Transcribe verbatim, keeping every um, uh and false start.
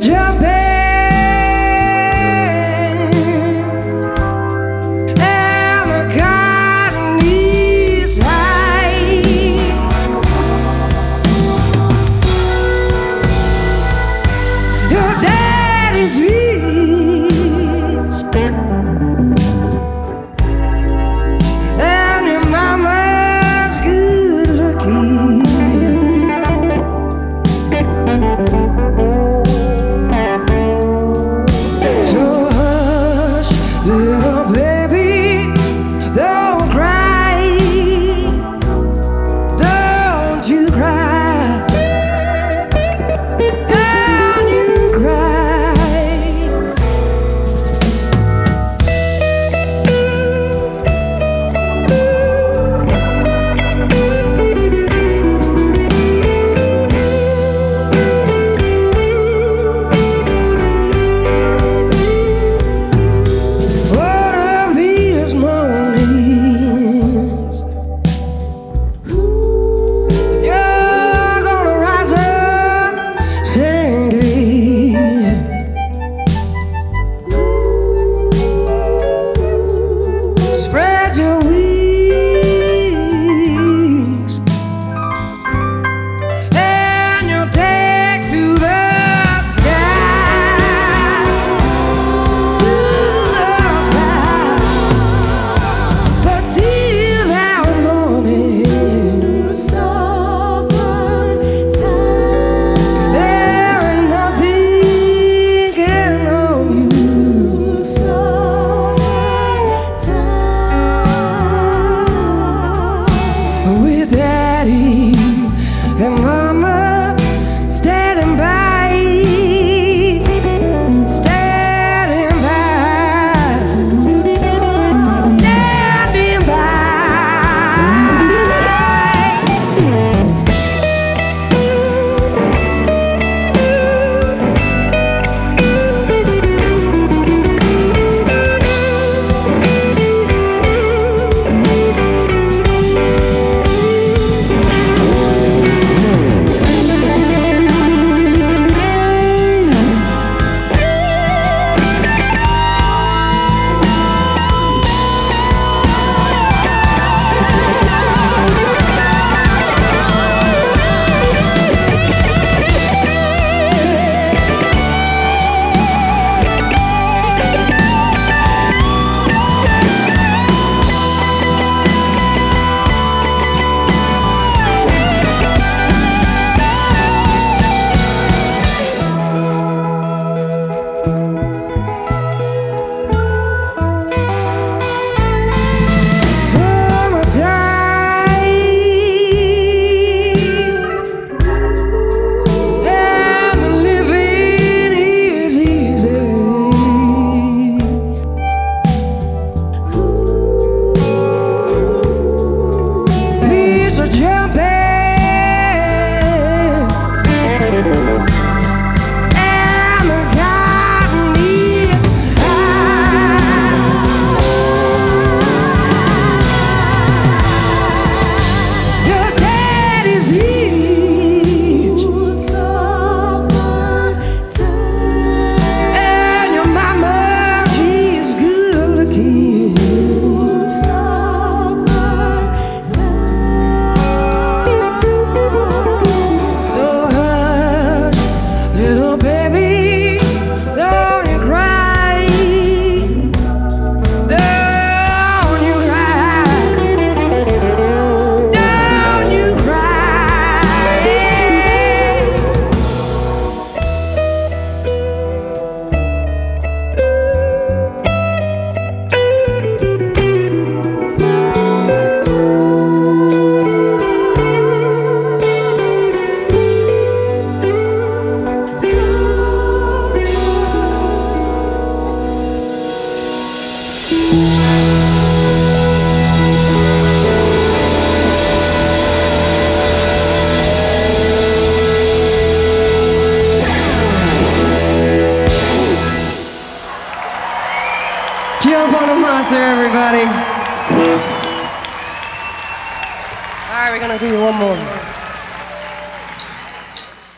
jumping, and the cotton is high. Your daddy's rich, and your mama's good looking. So hush, little baby, don't cry, don't you cry, don't you cry. One of these mornings, you're gonna rise up singing. Spread your wings, and you'll take to the sky, to the sky. But till that morning, there ain't nothing can harm you. With daddy and mama standing by, standing by, standing by. Jump on a monster, everybody. All right, we're gonna do one more.